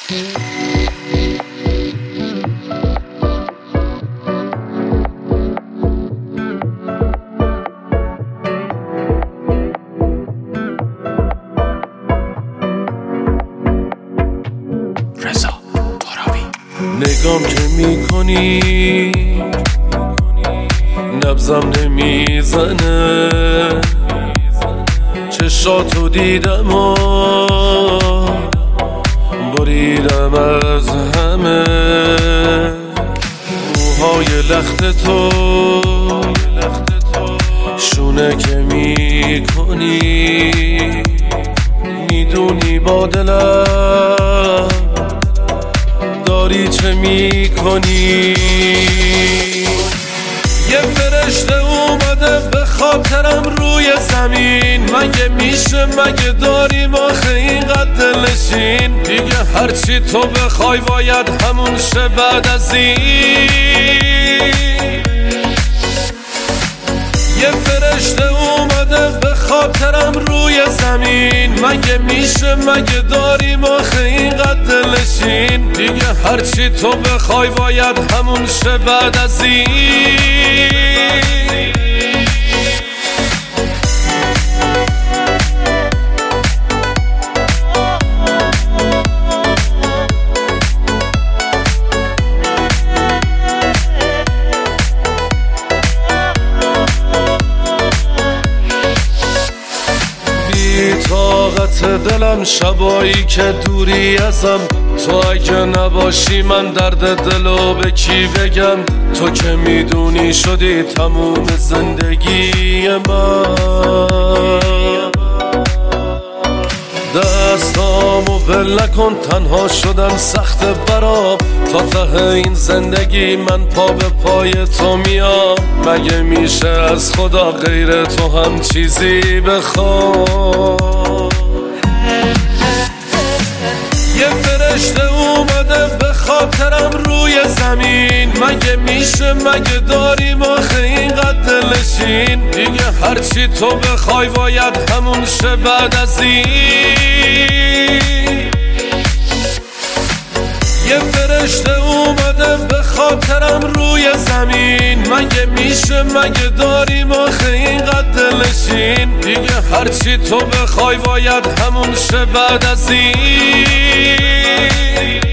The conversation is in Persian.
نگام که میکنی نبضم نمیزنه، چشاتو دیدم و بریدم از همه، موهای لخت تو شونه که میکنی، میدونی با دلم داری چه میکنی. یه فرشته اومده به خاطرم روی زمین، مگه میشه مگه داریم آخه اینقدر دلنشین، دیگه هرچی تو بخوای باید همون شه بعد از این. یه فرشته اومده به خاطرم روی زمین، مگه میشه مگه داریم آخه اینقدر دلنشین، دیگه هرچی تو بخوای باید همون شه بعد از این. طاقت دلم شبایی که دوری ازم، تو اگه نباشی من درد دلو به کی بگم، تو که میدونی شدی تموم زندگی من. دستامو ول نکن تنها شدن سخت برام، تا ته این زندگی من پا به پای تو میام، مگه میشه از خدا غیر تو هم چیزی بخوام. یه فرشته اومده به خاطرم روی زمین، مگه میشه مگه داریم آخه اینقدر دلنشین، دیگه هرچی تو بخوای باید همون شه بعد از این. یه فرشته اومده به خاطرم روی زمین، مگه میشه مگه داریم آخه اینقدر دلنشین، دیگه هرچی تو بخوای باید همون شه بعد از این.